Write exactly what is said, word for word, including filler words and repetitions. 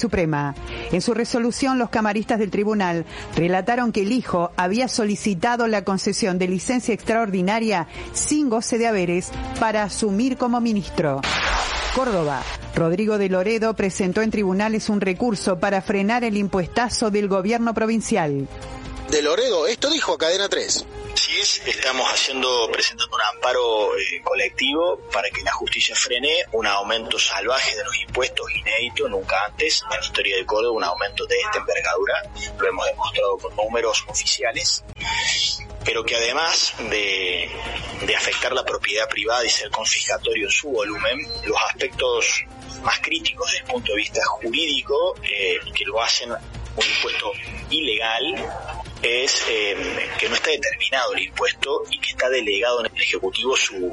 Suprema. En su resolución, los camaristas del tribunal relataron que el hijo había solicitado la concesión de licencia extraordinaria sin goce de haberes para asumir como ministro. Córdoba. Rodrigo de Loredo presentó en tribunales un recurso para frenar el impuestazo del gobierno provincial. De Loredo, esto dijo Cadena tres. Sí, es, estamos haciendo, presentando un amparo eh, colectivo para que la justicia frene un aumento salvaje de los impuestos inédito, nunca antes en la historia de Córdoba, un aumento de esta envergadura, lo hemos demostrado con números oficiales, pero que además de, de afectar la propiedad privada y ser confiscatorio en su volumen, los aspectos más críticos desde el punto de vista jurídico, eh, que lo hacen un impuesto ilegal, es eh, que no está determinado el impuesto y que está delegado en el Ejecutivo su,